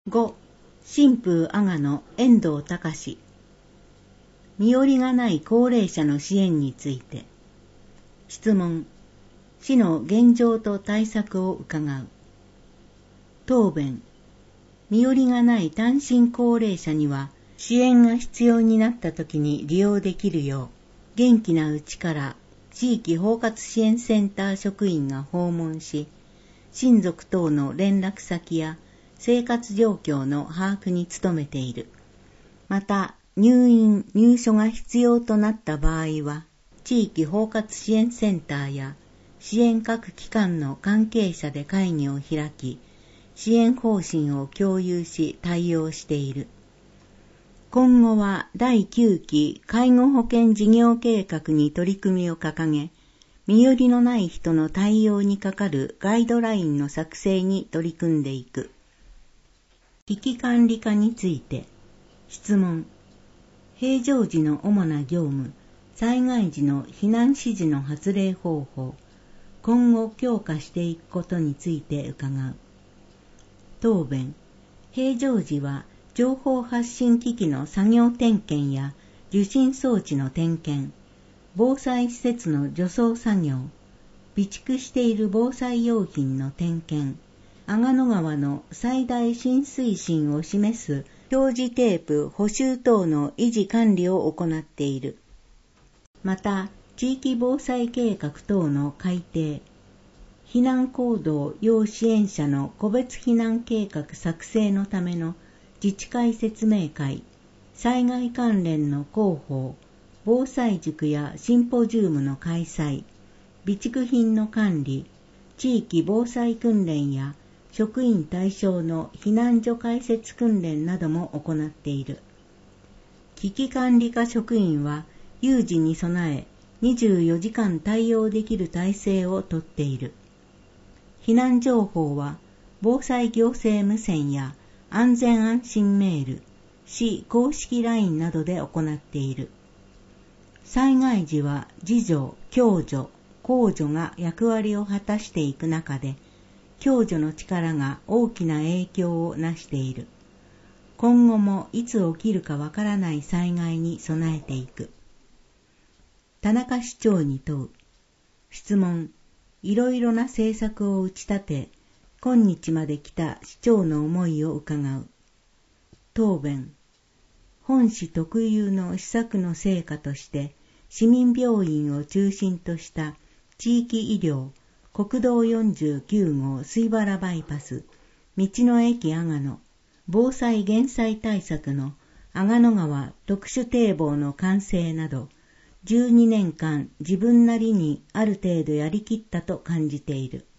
5. 新風阿賀野遠藤隆。身寄りがない高齢者の支援について。質問。市の現状と対策を伺う。答弁。身寄りがない単身高齢者には支援が必要になった時に利用できるよう、元気なうちから地域包括支援センター職員が訪問し、親族等の連絡先や生活状況の把握に努めている。また、入院・入所が必要となった場合は、地域包括支援センターや支援各機関の関係者で会議を開き、支援方針を共有し対応している。今後は第9期介護保険事業計画に取り組みを掲げ、身寄りのない人の対応にかかるガイドラインの作成に取り組んでいく。危機管理課について。質問。平常時の主な業務、災害時の避難指示の発令方法、今後強化していくことについて伺う。答弁。平常時は情報発信機器の作業点検や受信装置の点検、防災施設の除草作業、備蓄している防災用品の点検、阿賀野川の最大浸水深を示す表示テープ補修等の維持管理を行っている。また、地域防災計画等の改定、避難行動要支援者の個別避難計画作成のための自治会説明会、災害関連の広報、防災塾やシンポジウムの開催、備蓄品の管理、地域防災訓練や職員対象の避難所開設訓練なども行っている。危機管理課職員は有事に備え24時間対応できる体制をとっている。避難情報は防災行政無線や安全安心メール、市公式 LINE などで行っている。災害時は自助、共助、公助が役割を果たしていく中で、共助の力が大きな影響をなしている。今後もいつ起きるかわからない災害に備えていく。田中市長に問う。質問。いろいろな政策を打ち立て、今日まで来た市長の思いを伺う。答弁。本市特有の施策の成果として、市民病院を中心とした地域医療、国道49号水原バイパス、道の駅阿賀野、防災減災対策の阿賀野川特殊堤防の完成など、12年間自分なりにある程度やりきったと感じている。